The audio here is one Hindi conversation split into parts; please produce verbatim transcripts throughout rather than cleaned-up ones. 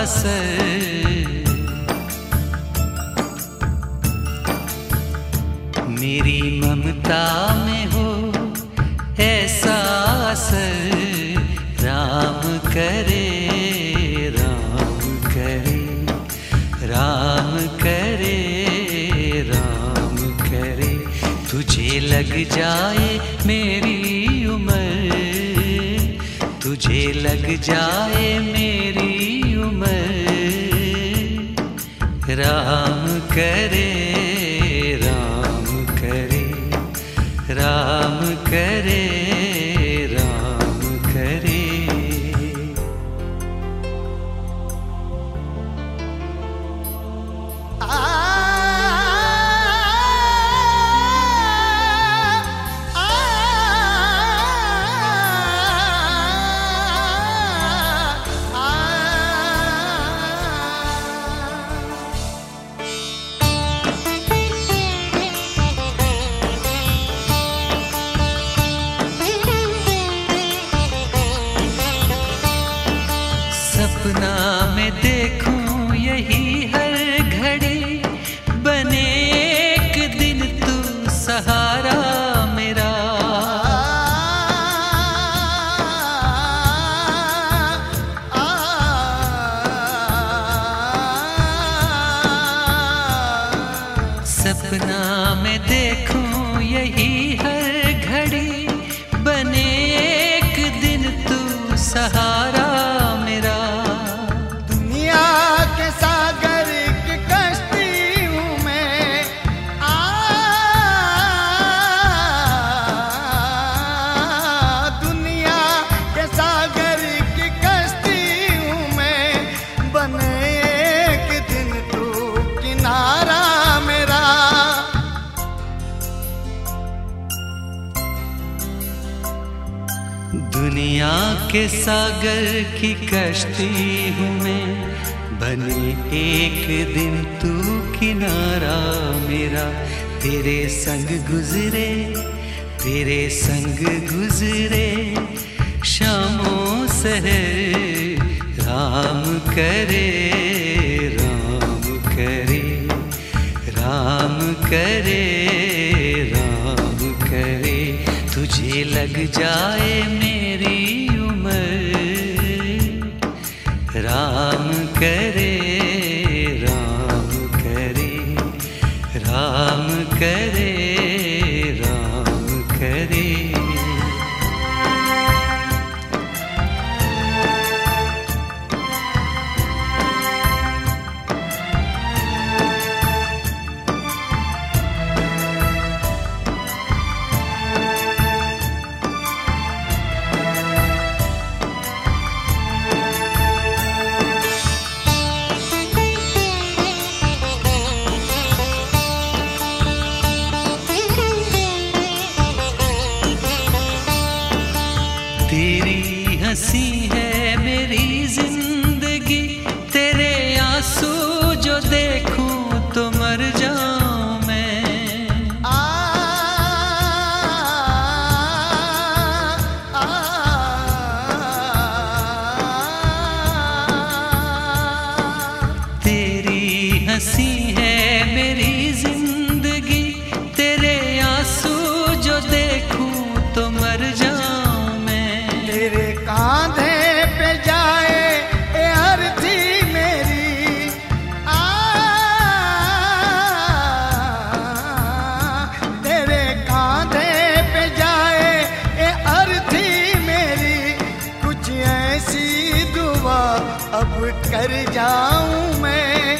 असर, मेरी ममता में हो ऐसा असर। राम करे राम करे राम करे राम करे, तुझे लग जाए मेरी उम्र, तुझे लग जाए मेरी उम्र। राम करे राम करे राम करे राम करे। सपना में देखूं यही हर घड़ी, बने एक दिन तू सहारा मेरा। सपना में देखूं यही हर घड़ी, बने एक दिन तू सहारा मेरा। दुनिया के सागर की कश्ती हूँ मैं, आ दुनिया के सागर की कश्ती हूँ मैं, बने एक दिन तू किनारा मेरा। दुनिया के सागर की कश्ती हूँ मैं, बने एक दिन तू किनारा मेरा। तेरे संग गुजरे तेरे संग गुजरे शामों सहर। राम करे राम करे राम करे राम करे, तुझे लग जाए मेरी उम्र। राम करे राम करे राम करे राम करे। तेरी हंसी है मेरी जिंदगी, तेरे आंसू जो देखूं तो मर जाऊं मैं। आ, आ, तेरी हंसी है मेरी जिंदगी, तेरे आंसू जो देखूं तो मर जाऊं। तेरे कांधे पे जाए ए अर्थी मेरी, आ तेरे कांधे पे जाए ए अर्थी मेरी, कुछ ऐसी दुआ अब कर जाऊं मैं।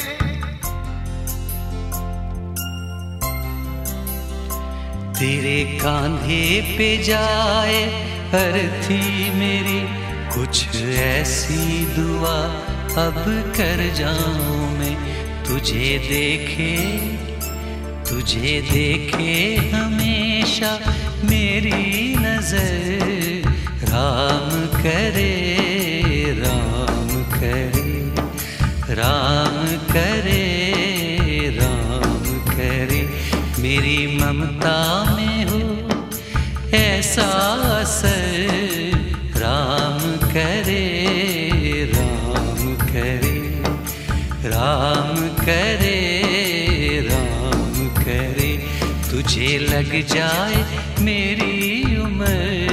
तेरे कांधे पे जाए अर्थी मेरी, कुछ ऐसी दुआ अब कर जाऊं मैं। तुझे देखे तुझे देखे हमेशा मेरी नजर। राम करे राम करे राम करे राम करे, मेरी ममता में हो ऐसा असर। राम करे राम करे राम करे राम करे तुझे लग जाए मेरी उम्र।